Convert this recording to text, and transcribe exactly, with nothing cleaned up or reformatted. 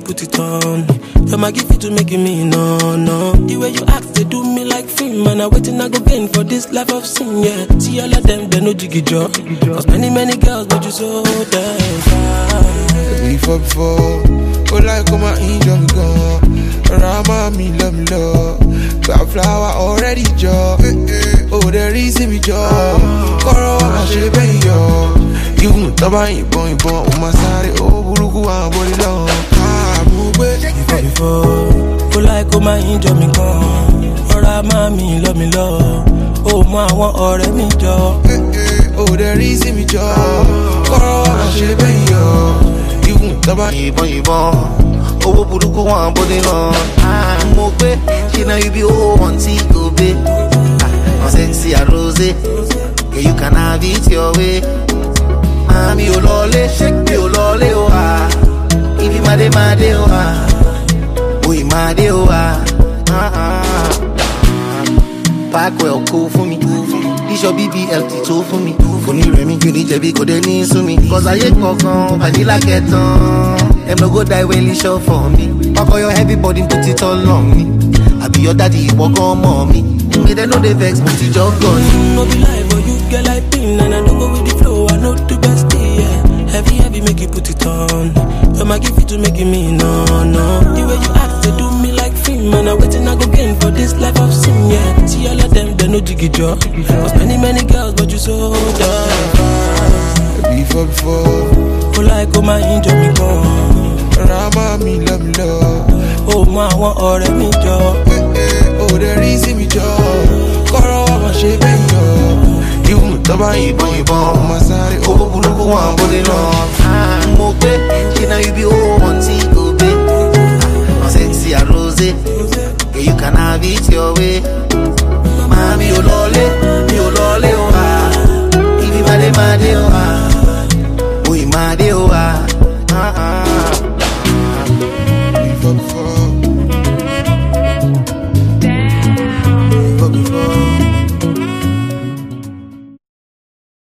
put it on. Your my give it to make me no, no. The way you act, they do me like film. Man, I waiting, I go gain for this life of sin, yeah. See all of them, they no jiggy jaw. Cause many, many girls, but you so damn fine. Before, before, oh like come on, enjoy me gone. Rama, me love me love. Got flower already jaw. Oh, there is me jaw. Koro, I should be yo. You taba ibon ibon, o masare, oh buruku and body long. Ah, move before, before, oh like come on, enjoy me gone. Rama, me love me love. Oh, my one already jaw. Oh, there is me jaw. Koro, I should be yo. You taba ibon ibon. Oh, buruku one body long. Ah, move she know you be oh one see go be. Ah, sexy a rose. Yeah, you can have it your way. Mami o lole, shake me o lole o ah. If you made made o ah, we made o ah. Ah ah. Pack well cool for me. This your B B L T two for me. For me remi, you need to be good and need to me. Cause I ain't cockon, vanilla keton. Them no go die when you show for me. Pack all your heavy body, put it all on me. I be your daddy, walk on mommy. Me they know they vex, but you just gone. No be lie, but you get like pin. And I don't go with the flow, I know the best, yeah. Heavy, heavy, make you put it on. You might give it to making me, no, no. The way you act, they do me like film. Man, I waiting, I go gain for this life of sin, yeah. See all of them, they no jiggy jaw. Cause many, many girls, but you so damn. Before, before. Oh, like, oh, my angel, me gone. Rama, me love, me love. Oh, my one already jaw. Oh, there is me jaw. Koro, I should be yo. You taba ibon ibon, o masare, oh buruku one body long. Ah, move she know you be oh one see go be. Ah, sexy a rose. Yeah, you can have it your way. Mami o lole, mi o lole o ah. If you made made o ah, we made o ah. Ah ah. Before, before.